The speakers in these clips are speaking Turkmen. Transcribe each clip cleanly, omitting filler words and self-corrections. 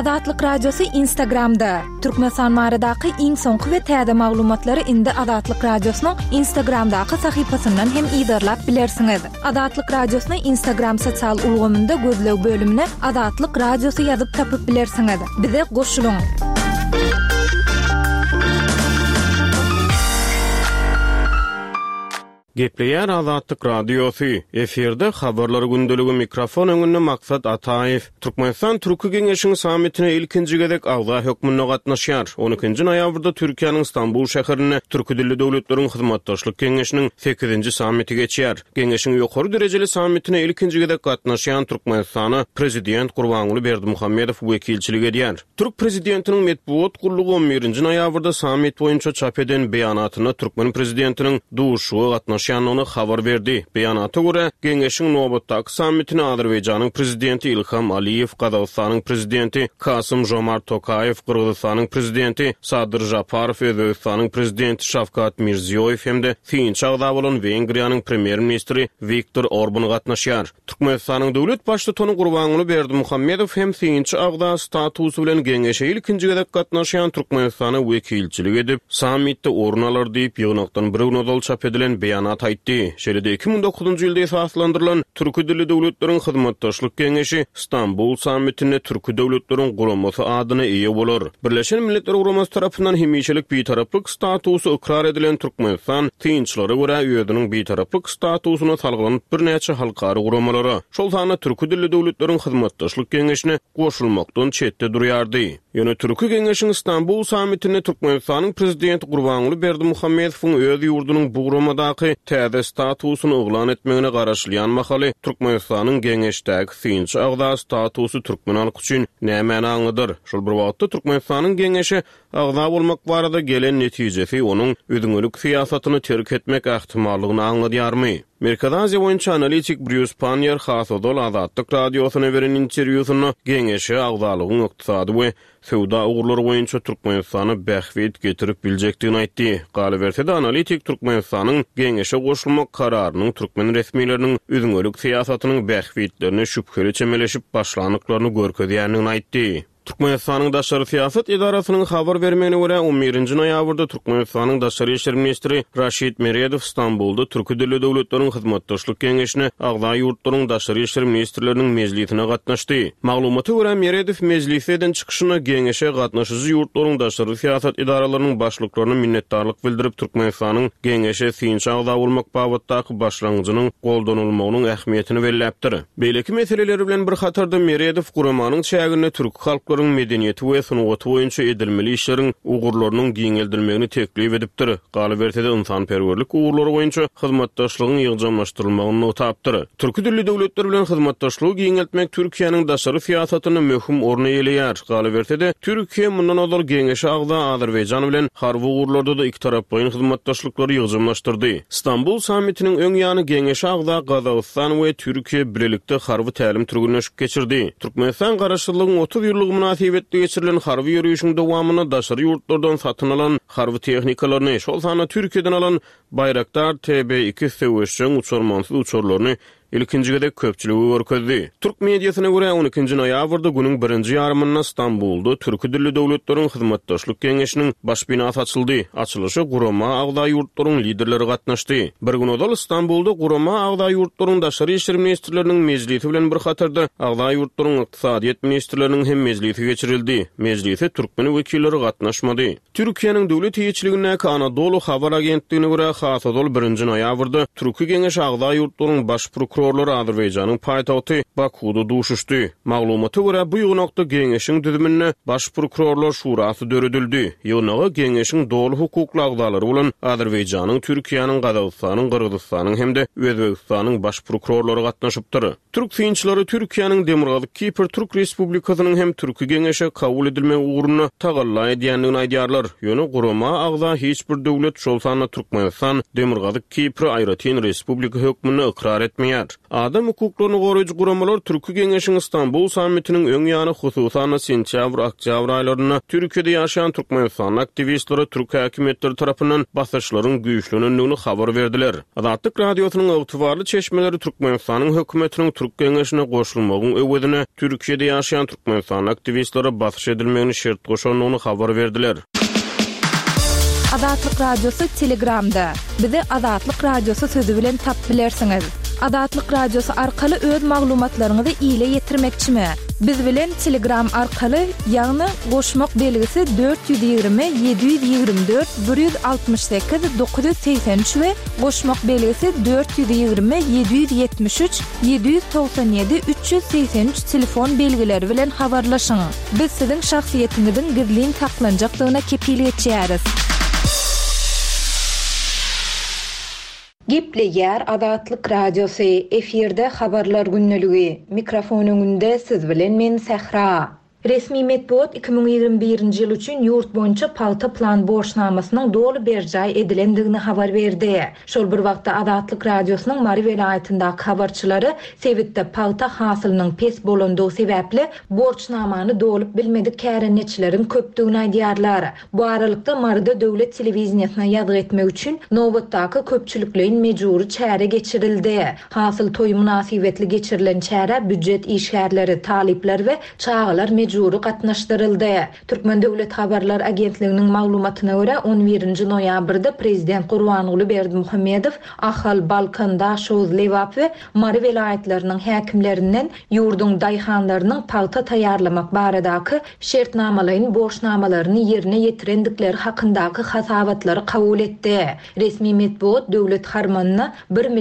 Adatlyk Radiosu Instagramda. Türkmenistan baradaky iň soňky we täze maglumatlary indi Adatlyk Radiosynyň Instagramdaky sahypasyndan hem ýa-da bilersiňiz. Adatlyk Radiosynyň Instagram sosial ulgamynda gözleg bölümine Adatlyk Radiosu ýazyp tapyp bilersiňiz. Bize goşulyň. Gepleýär Azatlyk Radiosu. Eferde habarlary gündöligi mikrofon öňünde Maksat Ataýew. Türkmenistan Türki Geňeşiň sammitine ilkinji gezek agza hökmünde gatnaşýar. 12-nji noýabrda Türkiýanyň Istanbul şäherine Türki dilli döwletleriň hyzmatdaşlyk geňeşiniň 8-nji sammiti geçýär. Geňeşiň ýokary derejeli sammitine ilkinji gezek gatnaşýan Türkmenistany prezident Gurbanguly Berdimuhammedow wekilçilik edýär. Türk prezidentiniň medpuat gullugy 11-nji noýabrda sammit boýunça çap eden beýanatyna Türkmen prezidentiniň duşugy gatnaşýanyny habar berdi. Beýanata görä, geňeşiň nobatdaky sammitine Azerbaýjanyň prezidenti Ilham Aliýew, Gazagystanyň prezidenti Kasym-Jomart Tokayew, Kyrgyzstanyň prezidenti Sadyr Japarow, Özbekistanyň prezidenti Şavkat Mirziýoýew hemde Finç agda bolan Wengriýanyň premier ministri Viktor Orban gatnaşýar. Türkmenistanyň döwlet başlygy Gurbanguly Berdimuhammedow hem Finç agda statusy bilen geňeşe ilkinji gezek gatnaşýan Türkmenistana wekilçilik edip, sammitde orun alar diýip ýygnakdan bir gün çap edilen beýanat aýtdy. Şeýle 2009-njy ýylda esaslandyrylan Türki dilli döwletleriň hyzmatdaşlyk geňeşi Istanbul sammitine Türki döwletleriň guramasy adyna eýe bolar. Birleşen Milletler Guramasy tarapyndan hemişelik bitaraplyk statusy ikrar edilen Türkmenistan tynçlary görä ýödüniň bitaraplyk statusyna salgylanyp bir näçe halkary guramalara, şol sana Türki dilli döwletleriň hyzmatdaşlyk geňeşine goşulmakdan çetde durýardy. Ýöne Türki Geňeşiň Istanbul sammitine Türkmenistanyň prezidenti Gurbanguly Berdimuhammedowyň öz ýurdunyň bu guramadaky täze statusyny oglan etmegine garaşlyan makaly Türkmenistanyň geňeşdäki finç agda statusy türkmenlik üçin näme aňydyr? Şol bir wagtda Türkmenistanyň geňeşi agda bolmak barada gelen netijesi onuň ödüňelik siýasatyny terk etmek ähtimallygyny aňladýarmy? Amerikada Aziýa boýunça analitik Bruce Panyer hasodol Azatlyk Radiosyna beren interwýusyny geňeşe agdalygyň ykdysady we sowda ugurlary boýunça Türkmenistany bähwet getirip biljekdigini aýtdy. Galaberse-de analitik Türkmenistanyň geňeşe goşulmak kararynyň türkmen resmiýetleriniň ödüňelik siýasatynyň bähwetlerine şüpheli çemeleşip başlanyklaryny görkezýändigini aýtdy. Türkmenistanyň daşary siýasat idarasynyň habar bermegine görä 11-nji noýabrda Türkmenistanyň daşary işler ministri Raşid Meredow Istanbulda Türki dilli döwletleriň hyzmatdaşlyk geňeşine agda ýurtlaryň daşary işler ministrleriniň mejlisine gatnaşdy. Maglumata görä Meredow mejlisden çykyşyna geňeşe gatnaşyjy ýurtlaryň daşary siýasat idaralarynyň başlyklaryna minnetdarlyk bildirip Türkmenistanyň geňeşe finç agda bolmak babatdaky başlangyjynyň goldanylmagynyň ähmiýetini belläpdir. Beýleki meseleleri bilen bir hatarda Meredow guramanyň çägine türk halklaryň medeniýeti we sunugaty boýunça edilmeli işleriň ugurlarynyň giňeldilmegini teklip edipdir. Galaberse-de insanperwerlik ugurlary boýunça hyzmatdaşlygyň ýygjamlaşdyrylmagyny otapdyr. Türki dilli döwletler bilen hyzmatdaşlygy giňeltmek Türkiýanyň daşary siýasatyny möhüm orna eýleýär. Galaberse-de Türkiýe mundan olar geňeşe agda Azerbaýjan bilen harby ugurlarda da iki tarap boýun hyzmatdaşlyklary ýygjamlaşdyrdy. Istanbul sammitiniň öň ýany geňeşe agda Gazagistan we Türkiýe bilelikde harby tälim türgünleşip geçirdi. Türkmenistan garaşlygynyň 30 ýyllyk münasibetde geçirilen harby ýürüýüşiň dowamyna daşary ýurtlardan satyn alan harby tehnikalaryny, şol sana Türkiýeden alan Bayraktar TB2 Sewşeň uçurmansyz uçurlaryny ilkinji gezek köpçüligi görkezdi. Türk mediasyna görä 12-nji noýabrda günüň 1-nji ýarymynda Istanbulda Türki dilli döwletleriň hyzmatdaşlyk geňeşiniň baş binasy açyldy. Açylışy gurama agda ýurtlaryň liderleri gatnaşdy. Bir gün odal Istanbulda gurama agda ýurtlaryň daşary işler ministrleriniň mejlisi bilen bir hatarda agda ýurtlaryň ykdysadyýet ministrleriniň hem mejlisi geçirildi. Mejlise türkmen wekilleri gatnaşmady. Türkiýanyň döwlet ýeçiligindäki Anadolu habar agentligine görä hasodol 1-nji noýabrda Türki geňeşi agda ýurtlaryň baş prokurorlary Azerbaýjanyň paýtagty Bakuda duşuşdy. Maglumata görä bu ýygnakda geňeşiň düzümine baş prokurorlar şurasy döredildi. Ýygnaga geňeşiň dowlu hukukly agdalary bolan Azerbaýjanyň, Türkiýanyň, Gazagystanyň, Kyrgyzstanyň hemde Özbekistanyň baş prokurorlary gatnaşypdyr. Türk finçleri Türkiýanyň Demirgazyk Kipr Türk Respublikasynyň hem Türki geňeşe kabul edilme uğruna tagalla edýändigini aýdýarlar. Ýöne gurama agda hiç bir döwlet şol sana Türkmenistan, Demirgazyk Kipr Aýratyn Respublika hökmüni ikrar etmeýär. Adam hukuklaryny goraýjy guramalar Türki Geňeşiň Istanbul sammitiniň öň ýany hususan sentýabr-oktýabr aýlaryna Türkiýede ýaşaýan Türkmenistan aktivistleri Türk häkimetleri tarapyndan basyşlaryň güýçlenýändigini habar berdiler. Azatlyk Radiosynyň ygtybarly çeşmeleri Türkmenistanyň hökümetiniň Türk Geňeşine goşulmagyň öwedine Türkiýede ýaşaýan Türkmenistan aktivistlere basyş edilmegini şert goşanyny habar berdiler. Adatlyk radiosu Telegramda. Bizi Adatlyk radiosu sözü bilen tap bilersiňiz. Adatlyk radiosu arkaly öz maglumatlaryňyzy ýyla ýetirmekçimi? Biz bilen Telegram arkaly ýagny goşmak belgisi 420 724 168 983 we goşmak belgisi 420 773 797 383 telefon belgileri bilen habarlaşyň. Biz siziň şahsiýetiňiziň gizlin taklanjakdygyna kepilik etýäris. Gepli yer Adatlyk radiosu efirde habarlar günneligi. Mikrofon öňünde siz bilen men Sehra. Resmi metbuat 2021-nji ýyl üçin ýurt boýunça paýta plan borçnamasynyň dolu berjay edilendigini habar berdi. Şol bir wagtda Adatlyk radiosynyň Mari welaýatyndaky habarçylary Sewitde paýta hasylynyň pes bolandygy sebäpli borçnamany dolup bilmedik kärenetçileriň köpdigini aýdýarlar. Bu aralykda Marida döwlet telewizionyna ýadyk etmek üçin nowbatdaky köpçüliklerin mejburi çäre geçirildi. Hasyl toý münasibetli geçirilen çäre büdjet işgärleri, talipler we çağalar mejburi gatnaşdyryldy. Türkmen Döwlet Habarlar Agentliginiň maglumatyna görä 11-nji noýabrda Prezident Gurbanuly Berdimuhammedow Ahal Balkanda Şoz Lewap we Mari welaýatlarynyň häkimlerinden ýurdun daýhanlarynyň paýta taýýarlamak baradaky şertnamalaryň borçnamalaryny ýerine ýetirendikleri hakyndaky hasabatlary kabul etdi. Resmi metbuat döwlet harmanyna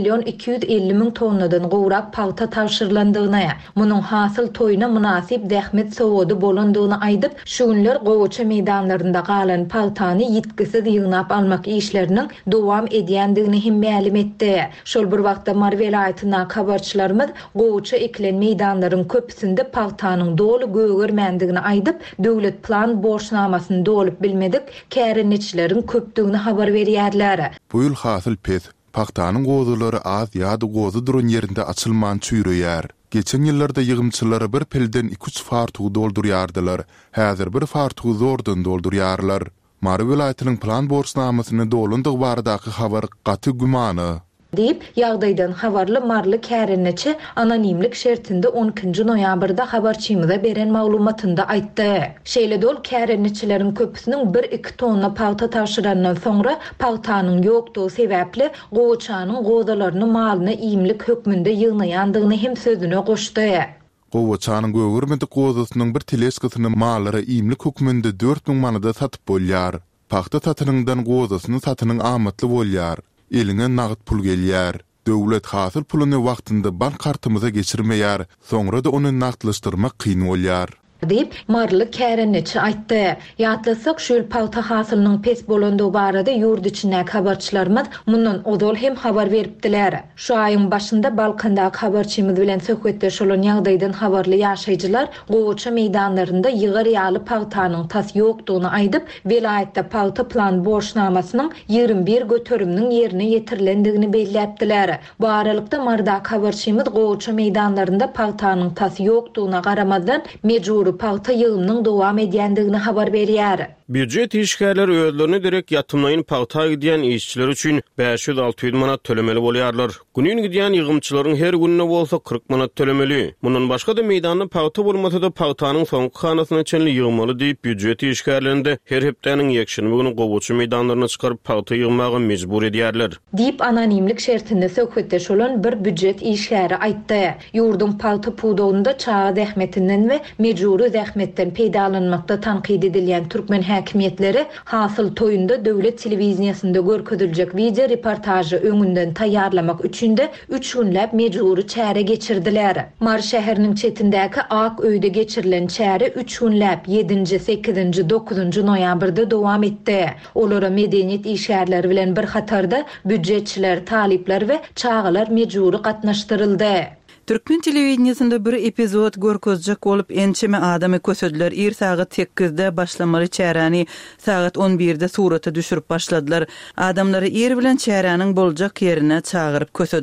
1.250.000 tonnadan gowrak paýta taşyrlandygyny, munyň hasyl toýuna münasip dähmet sowady bolandygyny aýdyp, şu günler Gowaça meýdanlarynda galan paýtany ýetkisiz ýygnap almak işleriniň dowam edýändigini hem ma'lum etdi. Şol bir wagtda Mari welaýatyna habarçylarymyz Gowaça eklen meýdanlaryň köpüsinde paýtanyň dolu gögermendigini aýdyp, döwlet plan borçnamasyny dolup bilmedik kärenetçileriň köpdigini habar berýärler. Bu ýyl hasyl pes paýtanyň gozulary az ýa-da gozy duran ýerinde açylman çüýreýär. Geçen ýyllarda ýygymçylary bir pilden 2-3 fartugy doldurýardylar. Häzir bir fartugy zordan doldurýarlar. Mari welaýatynyň plan borçnamasyny dolandygy baradaky habar gaty gumany deyip ýagdaýdan habarly Marly kärenetçi anonimlik şertinde 12-nji noýabrda habarçymyza beren maglumatynda aýtdy. Şeýle dol kärenetçileriň köpüsiniň 1-2 tonna paýta taşyrandan soňra paýtanyň ýokdugy sebäpli Gowaçanyň gozalaryny malyna iýimlik hökmünde ýygnaýandygyny hem sözüne goşdy. Gowaçanyň göwürmedik gozasynyň bir teleskasyny mallary iýimlik hökmünde 4000 manada satyp bolýar. Paýta satynyňdan gozasyny satynyň amatly bolýar. Eline nagd pul gelýär. Döwlet hasyl puluny wagtynda bank kartymyza geçirmeýär. Soňra da ony nagdlaşdyrmak kyn bolýar. deyip Marly kärenetçi aýtdy. Ýatlasak şol paýta hasylynyň pes bolandygy barada ýurt içindäki habarçylarymyz mundan odol hem habar beripdiler. Şu aýyň başynda Balkandaky habarçymyz bilen söhbetdeş bolan ýagdaýdan habarly ýaşaýjylar Gowaça meýdanlarynda ýygar ýaly paýtanyň tas ýokdugyny aýdyp, welaýatda paýta plan borçnamasynyň 21 götürümniň ýerine ýetirilendigini belläpdiler. Bu aralykda Mardaky habarçymyz Gowaça meýdanlarynda paýtanyň tas ýokdugyna garamazdan mejburi paýta ýygymynyň dowam edýändigini habar berýär. Büdjet işgärleri özlerini direkt ýatymlaýyn paýta gidýän işçiler üçin 500-600 manat tölemeli bolýarlar. Günün gidýän ýygymçylaryň her gününe bolsa 40 manat tölemeli. Mundan başga da meýdanda paýta bolmasa da paýtanyň soňky hanasyna çenli ýygmaly diýip büdjet işgärlerinde her hepdeniň ýekşini bugün Gowaça meýdanlaryna çykaryp paýta ýygmagy mejbur edýärler. Diýip anonimlik şertinde söhbetdeş bolan bir büdjet işgäri aýtdy. Ýurdun paýta puwdugynda çağa zähmetinden we mejburi zähmetden peýdalanmakda tanqid edilýän türkmen häkimiýetleri hasyl toýunda döwlet telewizionyasynda görkezüljek video reportajy öňünden taýýarlamak üçin de 3 günläp mejburi çäre geçirdiler. Mar şäheriniň çetindäki Ak öýde geçirilen çäre 3 günläp 7-nji, 8-nji, 9-njy noýabrda dowam etdi. Olara medeniýet işgärleri bilen bir hatarda büdjetçiler, talipler we çağalar mejburi gatnaşdyryldy. Türkmen telewizionyasynda bir epizod görkezjek bolup ençeme adamy kösödüler. Ir saat 8-de başlamaly çärany saat 11-de surata düşürüp başladylar. Adamlary ir bilen çäranyň boljak ýerine çağıryp kösödüler.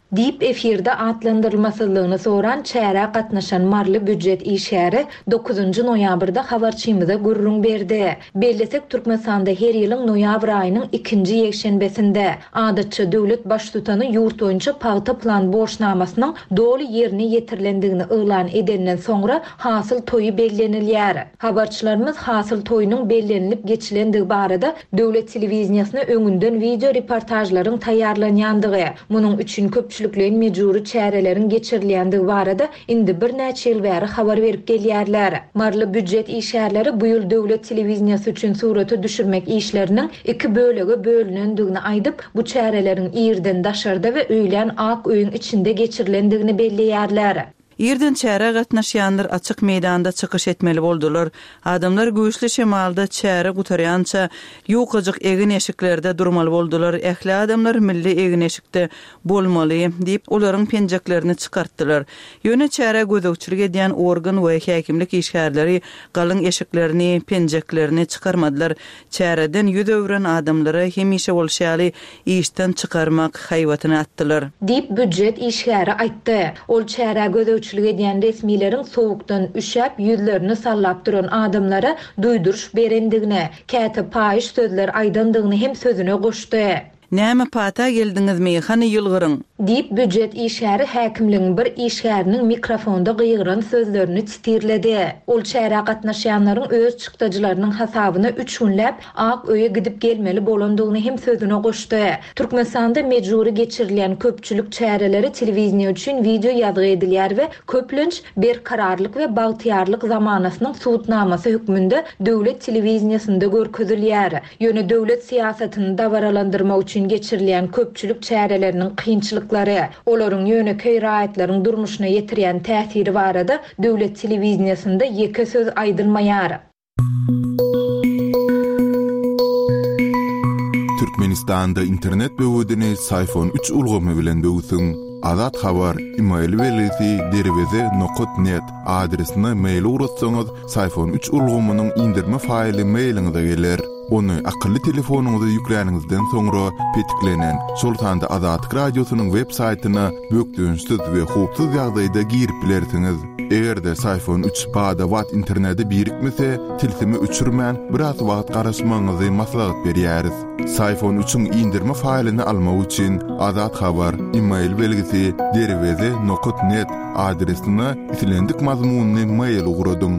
Dip efirde atlandırılmasyllygyny soran çäre gatnaşan marly büdjet işgäri 9 noýabrda habarçymyza gurrun berdi. Bellesek Türkmenistanda her ýylyň noýabr aýynyň 2-nji ýekşenbesinde adatça döwlet baş tutany ýurt boýunça paýta plan borçnamasynyň doly ýerine ýetirlendigini ýylan edenden soňra hasyl toýu bellenilýär. Habarçylarymyz hasyl toýunyň bellenilip geçilendigi barada döwlet telewizionysyna öňünden video reportajlaryň taýýarlanýandygy, munyň üçin köpçülüklerin mejburi çärelerin geçirilýändigi barada indi bir näçe ýyl bäri habar berip gelýärler. Marly büdjet işgärleri bu ýyl döwlet telewizionyasy üçin surata düşürmek işleriniň iki bölege bölünendigini aýdyp, bu çärelerin ýerden daşarda we öýlen ak öýüň içinde geçirilendigini belleýärler. Ýerden çäre gatnaşýanlar açyk meýdanda çykyş etmeli boldular. Adamlar güýçli şemalda çäre gutarýança ýokadyk egin eşiklerde durmaly boldular. Ähli adamlar milli egin eşikde bolmaly diýip olaryň penjeklerini çykartdylar. Ýöne çäre gözegçilik edýän organ we häkimlik işgärleri galyň eşiklerini, penjeklerini çykarmadylar. Çäreden ýüz öwren adamlary hemişe bolşaly işden çykarmak haýwatyna atdylar. Diýip büdjet işgäri aýtdy. Ol çäre gözegçilik edýän resmiýlerin sowukdan üşäp ýüzlerini sallap duran adamlara duýduruş berendigine, käte paýyş sözler aýdandygyny hem sözüne goşdy. Näme pata geldiňizmi? Hany ýylgyryň? Diýip büdjet işgäri häkimligiň bir işgäriniň mikrofonda gyýgyran sözlerini titirledi. Ol çäre gatnaşýanlaryň öz çykdyjylarynyň hasabyna 3 günläp ak öýe gidip gelmeli bolandygyny hem sözüne goşdy. Türkmenistanda mejburi geçirilýän köpçülük çäreleri telewizioniýa üçin video ýazgy edilýär we köplenç berkararlyk we bagtyarlyk zamanasynyň suwutnamasy hükmünde döwlet telewizioniýasynda görkezilýär. Ýöne döwlet siýasatyny dawaralandyrmak üçin geçirilýän köpçülük çäreleriniň kynçylyklary, olaryň ýöneköy raýatlaryň durmuşyna ýetirýän täsiri barada döwlet telewizioniýasynda ýeke söz aýdylmaýar. Türkmenistanda internet böwüdini Sayfon 3 ulgamy bilen böwüsüň. Azat habar email welisi derweze.net adresine mail uratsaňyz Sayfon 3 ulgamynyň indirme faýly mailiňize geler. Onu akıllı telefonuňyza ýükläňizden soňra petiklenen Sultanda Azat Radiosynyň web saýtyna bökdüňsiz we hupsuz ýagdaýda girip bilersiňiz. Egerde Sayfon 3 bada wat interneti birikmese, tilsimi öçürmän biraz wagt garaşmaňyzy maslahat berýäris. Sayfon 3-üň indirme faýlyny almak üçin Azat habar email belgisi derweze.net adresine itilendik mazmunny mail uguradyň.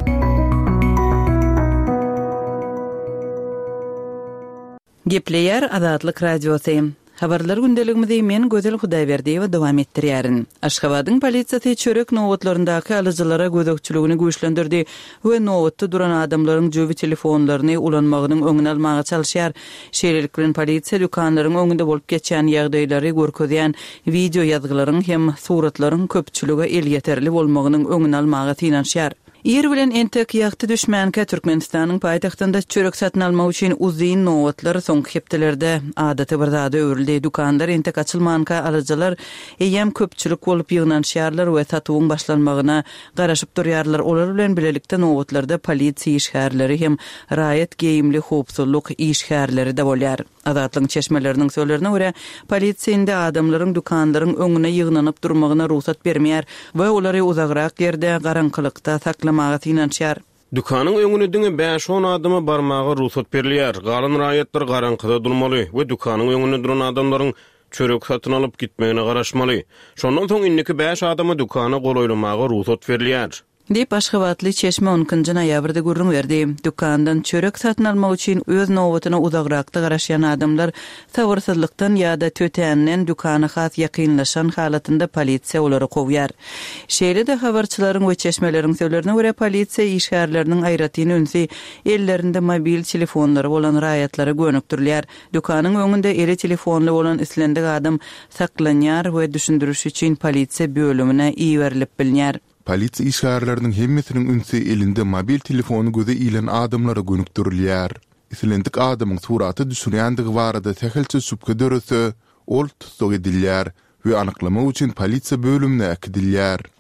Gepleýär Azatlyk Radiosy. Habarlar gündeligimizi men Gözel Hudaýberdiýewa dowam etdirýärin. Aşgabatyň polisiýasy çörek nowatlaryndaky alyjylara gözegçiligini güýçlendirdi we nowatda duran adamlaryň jöbi telefonlaryny ulanmagynyň öňüne almaga çalyşýar. Şeýlelik bilen polisiýa dükanlaryň öňünde bolup geçen ýagdaýlary görkezýän video ýazgylaryň hem suratlaryň köpçüligi el ýeterli bolmagynyň öňüne almaga synanşýar. Yer bilen entek ýagty düşmänkä Türkmenistanyň paýtagtynda çörek satyn almak üçin uzyn nowatlar soňky hepdelerde adaty bir zada öwrüldi. Dukandar entek açylmanka alyjylar eýem köpçülik bolup ýygnanşýarlar we satywyň başlanmagyna garaşyp durýarlar. Olar bilen bilelikde nowatlarda polisiýa işgärleri hem raýat geýimli howpsuzlyk işgärleri de bolýar. Azatlyň çeşmeleriniň sözlerine görä, polisiýa adamlaryň dukanlaryň öňüne ýygnanyp durmagyna ruhsat bermeýär we olary uzagrak ýerde garankylykda saklamagy synanşýar. Dukanyň öňüne diňe 5-10 adamy barmagy ruhsat berilýär. Galan raýatlar garankyda durmaly we dukanyň öňüne duran adamlaryň çörek satyn alyp gitmegine garaşmaly. Şondan soň indiki 5 adamy dukana golaýlamagy ruhsat berilýär. Dip Aşgabatly Çeşme 10-njy noýabrda gurrun berdi. Dukandan çörek satyn almak üçin öz nowatyna uzagrakda garaşýan adamlar sawyrsızlykdan ýa-da tötänden dukana has ýakynlaşan halatynda polisiýa olary gowýar. Şeýle-de habarçylaryň we çeşmeleriň sözlerine görä polisiýa işgärleriniň aýratyny önsi ellerinde mobil telefonlary bolan raýatlary gönükdirler. Dukanyň öňünde eli telefonly bolan islendik adam saklanýar we düşündürüş üçin polisiýa bölümine iýerilip bilinýär. Polisiýa işgärleriniň hemmesiniň ünsü elinde mobil telefonu göze ilen adamlara gönükdirilýär. Islendik adamyň suraty düşürýändigi barada tähelçe şüphe dörese ol tutsak edilýär we anaklamak üçin polisiýa bölümine akdilýär.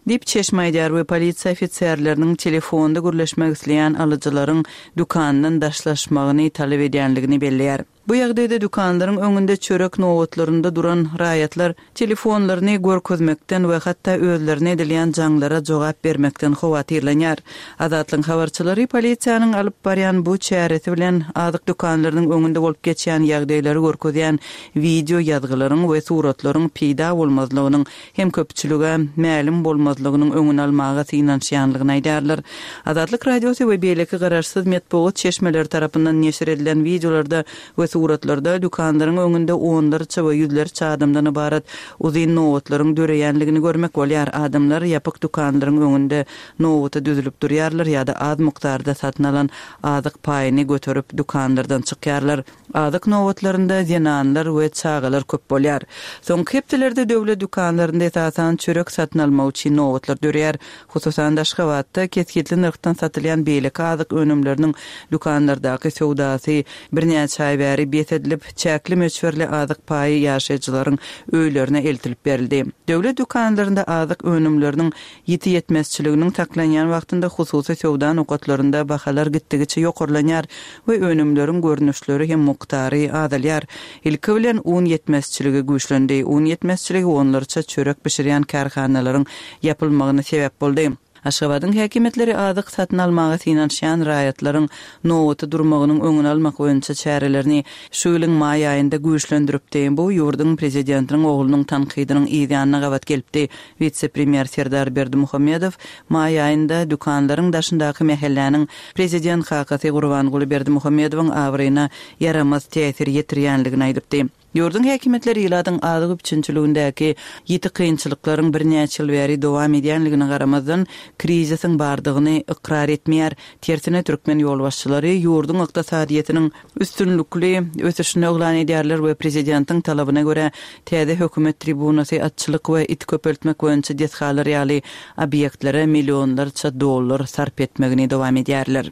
Dip Çeşmeýdar we polisiýa ofitserleriniň telefonda gürleşmek isleýän alyjylaryň dukanynyň daşlaşmagyny talep edýänligini belleýär. Bu ýagdaýda dukanlaryň öňünde çörek nowatlarynda duran raýatlar telefonlaryny görkezmekden we hatda özlerine edilýän jaňlara jogap bermekden howatyrlanýar. Adatlyň habarçylary polisiýanyň alyp barýan bu çäresi bilen adyk dukanlarynyň öňünde bolup geçýän ýagdaýlary görkezýän video ýazgylaryň we suratlaryň peýda bolmazlygynyň hem köpçülüge mälim bolmazlygynyň öňüni almaga synanýanlygyny aýdarlar. Adatlyk radiosu we beýleki garaşsyz metbuat çeşmeler tarapyndan neşir edilen videolarda we suratlarda dukanlaryň öňünde onlarça we ýüzlerçe adamdan ibaret uzyn nowatlaryň döreýänligini görmek bolýar. Adamlar ýapyk dukanlaryň öňünde nowata düzülüp durýarlar ýa-da az mukdarda satyn alan adyk paýyny götürüp dukanlardan çykýarlar. Adyk nowatlarynda zenanlar we çagalar köp bolýar. Soňky hepdelerde döwlet dukanlarynda esasan çörek satyn almak üçin nowatlar döreýär. Hususan Aşgabatda ketgitli nyrkdan satylýan beýleki adyk önümleriniň dukanlardaky sowdasy birnäçe ay bäri bet edilip çäkli möçberli adyk paýy ýaşaýjylaryň öýlerine eltilip berildi. Döwlet dukanlarynda adyk önümleriniň ýeti ýetmezçiliginiň taklanýan wagtynda hususy sowda nokatlarynda bahalar gitdigiçe ýokurlanýar we önümleriň görnüşleri hem muktary adalýar. Ilki bilen un ýetmezçiligi güýçlendi. Un ýetmezçiligi onlarça çörek pişirýän karhanalaryň ýapylmagyna sebäp boldy. Aşgabatyň häkimetleri adyk satyn almaga synanýan raýatlaryň nowaty durmagynyň öňüni almak boýunça çärelerini şu ýylyň maý aýynda güýçlendiripdi. Bu ýurdun prezidentiniň oglunyň tankydynyň ýa-da gawat gelipdi. Vitse-premier Serdar Berdimuhammedow maý aýynda dukanlaryň daşyndaky mehelläniň prezident Hakaty Gurbanguly Berdimuhammedowyň awryna yaramaz täsir ýetirýänligini aýdypdy. Ýurdun häkimetleri ýyladyň adyk üçinçiligindäki ýeti kynçylyklaryň birnäçe ýyl bäri dowam edýänligine garamazdan krizisiň bardygyny ikrar etmeýär. Tersine türkmen ýolbaşçylary ýurdun ykdysadyýetiniň üstünlükli ösüşini oglan edýärler we prezidentiň talabyna görä täze hökümet tribunasy atçylyk we it köpeltmek boýunça deshalar ýaly obyektlere millionlarça dollar sarp etmegini dowam edýärler.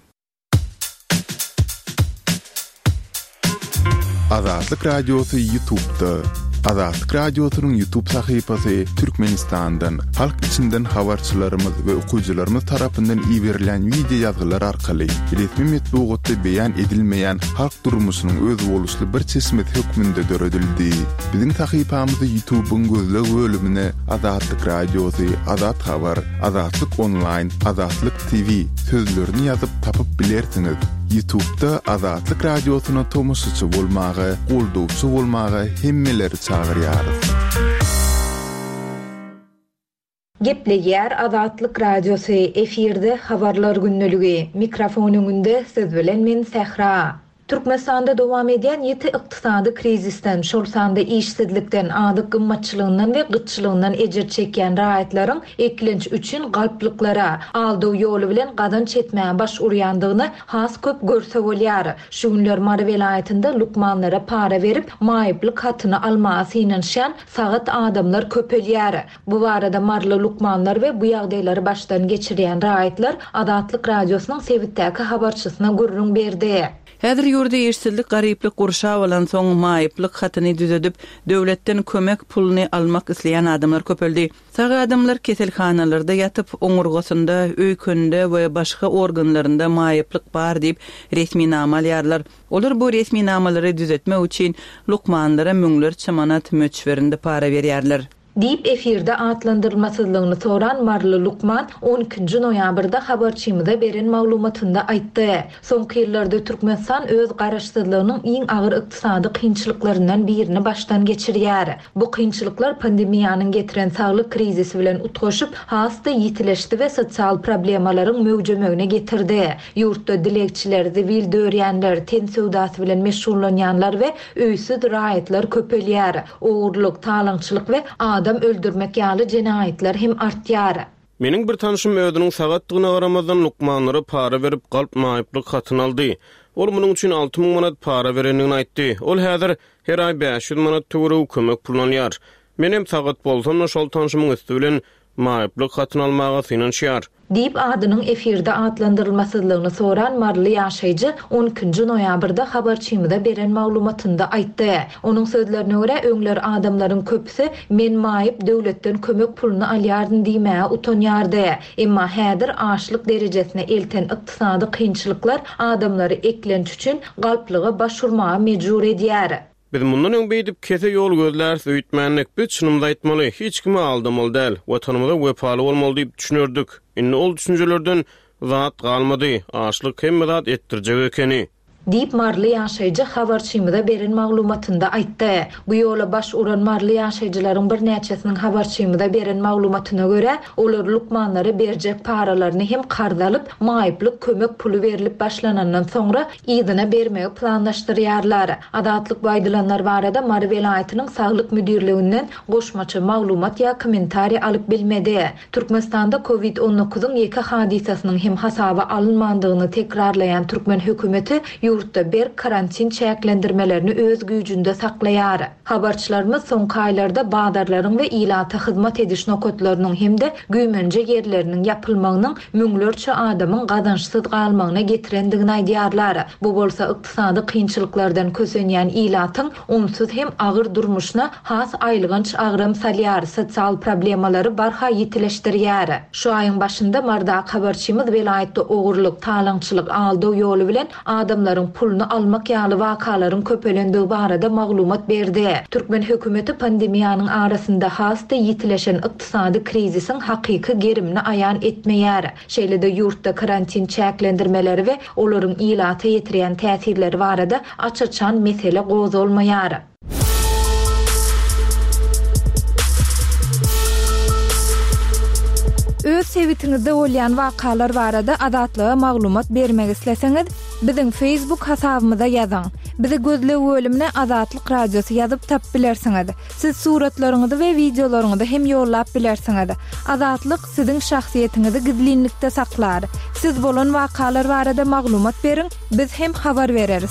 Azatlyk radiosu YouTube'da. Azatlyk radiosynyň YouTube sahypasy Türkmenistandan, halk içinden habarçylarymyz we okuwçylarymyz tarapyndan iýerilen video ýazgylar arkaly resmi metbuatda beýan edilmeýän halk durmuşynyň öz boluşly bir çeşmet hökmünde döredildi. Biziň sahypamyzy YouTube'un gözleg bölümine Azatlyk radiosu, Azat habar, Azatlyk online, Azatlyk TV sözlerini ýazyp tapyp bilersiňiz. YouTube'da Azatlyk radiosyna tomoşçy bolmagy, goldowçy bolmagy hemmeleri çağırýar. Gepleýär Azatlyk radiosu efirde habarlar günneligi. Mikrofon öňünde söz bilen men Sehra. Türkmenistanda dowam edýän ýeti ykdysady krizisten, şol sanda işsizlikden, adyk gymmatçylygyndan we gytçylygyndan ejer çekýän raýatlaryň eklenç üçin galplyklara aldyw ýoly bilen gadan çetmäge baş urýandygyny has köp görse bolýar. Şu günler Mary welaýetinde lukmanlara para berip maýyplyk hatyny almaga synanýan sagat adamlar köpelýär. Bu barada marly lukmanlar we bu ýagdaýlary başdan geçirýän raýatlar Azatlyk radiosynyň sebitdäki habarçysyna gurrun berdi. Häzir ýurda işsizlik garyplyk gurşap alan soň maýyplyk hatyny düzedip döwletden kömek puluny almak isleýän adamlar köpeldi. Saga adamlar keselhanalarda ýatyp oňurgasynda, öýkünde we başga organlarynda maýyplyk bar diýip resmi nama alýarlar. Olar bu resmi namalary düzetmek üçin lukmanlara müňlerçe manat möçberinde para berýärler. Dip efirde atlandyrylmasyzlygyny soran Marly Lukman 12-nji noýabrda habarçymyza beren maglumatynda aýtdy. Soňky ýyllarda Türkmenistan öz garaşsyzlygynyň iň agyr ykdysady kynçylyklaryndan birini başdan geçirýär. Bu kynçylyklar pandemiýanyň getiren saglyk krizisi bilen utgaşyp, hasta ýitileşdi we sosial problemalaryň möwjemegine getirdi. Ýurtda dilekçiler, sivil döwrýänler, ten sowdasy bilen meşgullanýanlar we öýsüz raýatlar köpelýär. Ogurlyk, talaňçylyk we adam öldürmek ýaly jenaýetler hem artýar. Meniň bir tanışym öýdüniň sagatdygyna garamazdan lukmanlara para berip galp maýyplyk hatyny aldy. Ol munyň üçin 6000 manat para berenligini aýtdy. Ol häzir her aý 500 manat töwereg kömek pulanýar. Menem sagat bolsam şol tanışymyň üstü bilen maýyplyk hatyny almaga synanýar. Deyip adynyň efirde adlandyrylmasızlygyny soran marly ýaşaýjy 12-nji noýabrda habarçymyda beren maglumatynda aýtdy. Onuň sözlerine görä öňler adamlaryň köpüsi men maýyp döwletden kömek puluny alýardym diýmäge utanýardy. Emma häzir açlyk derejesine elten ykdysady kynçylyklar adamlary eklenç üçin galplyga başvurmaga mejbur edýär. Biz mundan öň beýdip kese ýol gözler öýtmänlik biz çynymda aýtmaly, hiç kime aldamaly däl, watanymyza wepaly bolmaly diýip düşünürdik. Indi ol düşünjelerden zat galmady, açlyk hem zat etdirjek ekeni. Deyip marly ýaşaýjy habarçymyda beren maglumatynda aýtdy. Bu ýola baş uran marly ýaşaýjylaryň bir näçesiniň habarçymyda beren maglumatyna görä, olar lukmanlary berjek paralaryny hem kardalyp, maýyplyk kömek pulu berilip başlanandan soňra ýygyna bermegi planlaşdyrýarlar. Adatlyk baýdylanlar barada Mary welaýatynyň saglyk müdirliginden goşmaça maglumat ýa kommentari alyp bilmedi. Türkmenistanda COVID-19-nyň ýeke hadisasynyň hem hasaba alınmandygyny tekrarlayan Türkmen hökümeti ýurtda bir karantin çäklendirmelerini öz güýjünde saklaýar. Habarçylarymyz soňky aýlarda badarlaryň we ilata hyzmat ediş nokatlarynyň hemde güýmenje ýerleriniň ýapylmagynyň müňlerçe adamyň gazançsyz galmagyna getirendigini aýdýarlar. Bu bolsa ykdysady kynçylyklardan kösenýän ilatyň onsuz hem agyr durmuşyna has aýlygynç agram salýar, sosial problemalary barha ýitileşdirýär. Şu aýyň başynda marda habarçymyz welaýatda ogurlyk, talaňçylyk aldaw ýoly bilen adamlaryň pulunu almak ýaly wakalaryň köpelendiği barada maglumat berdi. Türkmen hökümeti pandemiýanyň arasynda hasda ýitileşen ykdysady krizisiň hakyky gerimini aýan etmeýär. Şeýle-de ýurtda karantin çäklendirmeleri we olaryň ilata ýetirýän täsirleri barada açyçan mesele gozulmaýar. Öz sewitinizde bolýan wakalar barada adatlyga maglumat bermek isleseňiz, biziň Facebook hasabymyza ýazyň. Bizi gözle bölümine Azatlyk Radiosu ýazyp tap bilersiňiz. Siz suratlaryňyzy we videolaryňyzy hem ýollap bilersiňiz. Azatlyk siziň şahsiýetiniňizi gizlinlikde saklar. Siz bolan wakalar barada maglumat beriň, biz hem habar bereriz.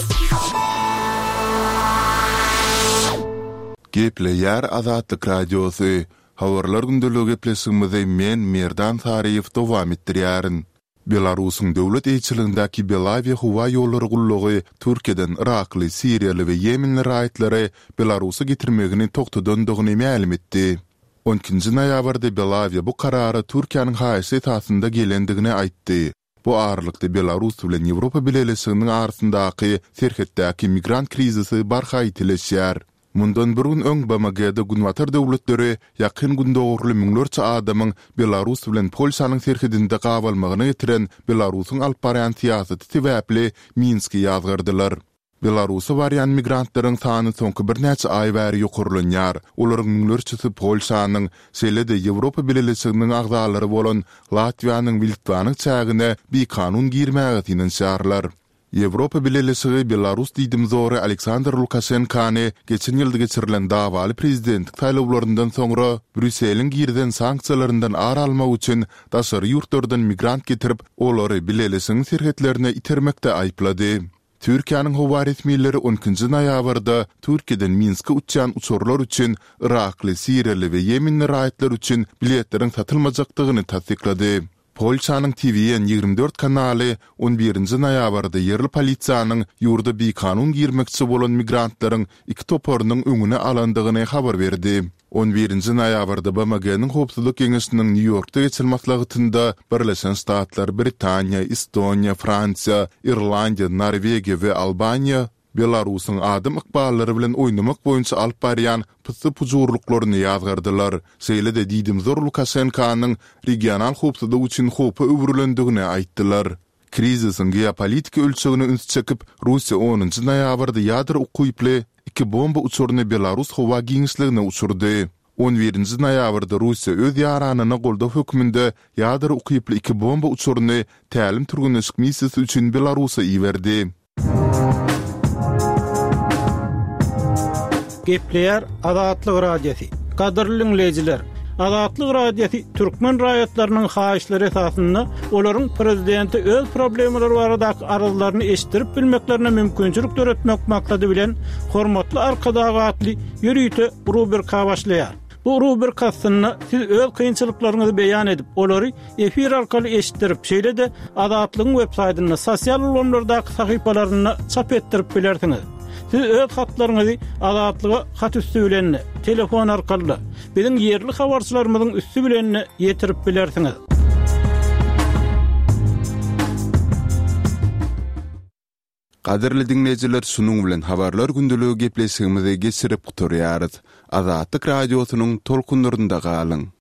Gepleýär Azatlyk Radiosu. Habarlar gündeligi gepleşigimizi men Merdan Sariýew dowam etdirýärin. Belarusyň döwlet eýçiligindäki Belawiýa howa ýollary gullugy Türkiýeden Irakly, Siriýaly we Yemenli raýatlary Belarusy getirmegini toktadandygyny ma'lum etdi. 12-nji noýabrda Belawiýa bu karary Türkiýanyň haýsy tasynda gelendigini aýtdy. Bu aralykda Belarus bilen Ýewropa bileşiginiň arasyndaky serhetdäki migrant krizisi barha ýitileşýär. Mundan bir gün öň BMG-de günwatar döwletleri ýakyn günde ogurly müňlerçe adamyň Belarus bilen Polşanyň serhedinde gawalmagyny getiren Belarusyň alyp barýan siýasaty sebäpli Minski ýazgyrdylar. Belarusy barýan migrantlaryň sany soňky bir näçe aý bäri ýokurlanýar. Olaryň müňlerçesi Polşanyň, şeýle-de Ýewropa bileşiginiň agzalary bolan Latwiýanyň Litwanyň çägine bir kanun girmäge tinenşärler. Ýewropa bileşigi Belarus diýdim zory Aleksandr Lukashenkany geçen ýylda geçirilen dawaly prezidentlik taýlawlaryndan soňra Brüsseliň girden sanksiýalaryndan aralmak üçin daşary ýurtlardan migrant getirip olary bileşigiň serhetlerine itermekde aýplady. Türkiýanyň howa resmiýetleri 12-nji noýabrda Türkiýeden Minske uçan uçurlar üçin Irakly, Siriýaly we Yemenli raýatlar üçin biletleriň satylmajakdygyny tasdiklady. Polşanyň TV-ň 24 kanaly 11-nji noýabrda yerli polisiýanyň ýurda bir kanun girmekçi bolan migrantlaryň iki toporynyň öňüne alandygyny habar berdi. 11-nji noýabrda BMG-niň Howpsuzlyk Geňeşiniň New Yorkda geçirmekliginde Birleşen Ştatlar, Britaniýa, Estoniýa, Fransiýa, Irlandiýa, Norwegiýa we Albaniýa Belarusyň adam ykballary bilen oynamak boýunça alyp barýan pujurlyklaryny ýazgyrdylar. Şeýle-de diýdim zor Lukashenkanyň regional howpsuzlyk üçin howpa öwrülendigini aýtdylar. Krizisiň geopolitik ölçegini üns çekip Russiýa 10-njy noýabrda ýadyr ukuyply 2 bomba uçuryny Belarus howa giňişligine uçurdy. 11-nji noýabrda Russiýa öz ýaranyny goldaw hökmünde ýadyr ukuyply 2 bomba uçuryny tälim turgunlyk missiýasy üçin Belarus'a iýerdi. Gepleýär Azatlyk Radiosu. Gadyrly dinleýijiler, Azatlyk Radiosu türkmen raýatlarynyň haýyşlary esasynda olaryň prezidenti öz problemleri baradaky arazlaryny eşitdirip bilmeklerine mümkinçilik töretmek maksady bilen hormatly arkadagatly ýürüýte rubrika başlaýar. Bu rubrikasyny siz öz kynçylyklaryňyzy beýan edip, olary efir arkaly eşitdirip, şeýle de Adatlygyň websaýtyna, sosial ulanlardaky sahypalaryna çap etdirip bilersiňiz. Siz öz hatlaryňyzy Adatlyga hat üstü bilen, telefon arkaly, biziň yerli habarçylarymyzyň üstü bilen ýetirip bilersiňiz. Qadirli dinleyijiler, şunun bilen habarlar gündülügi gepleşigimizi geçirip guturýarys. Azatlyk radiosynyň tolkunlarynda galyň.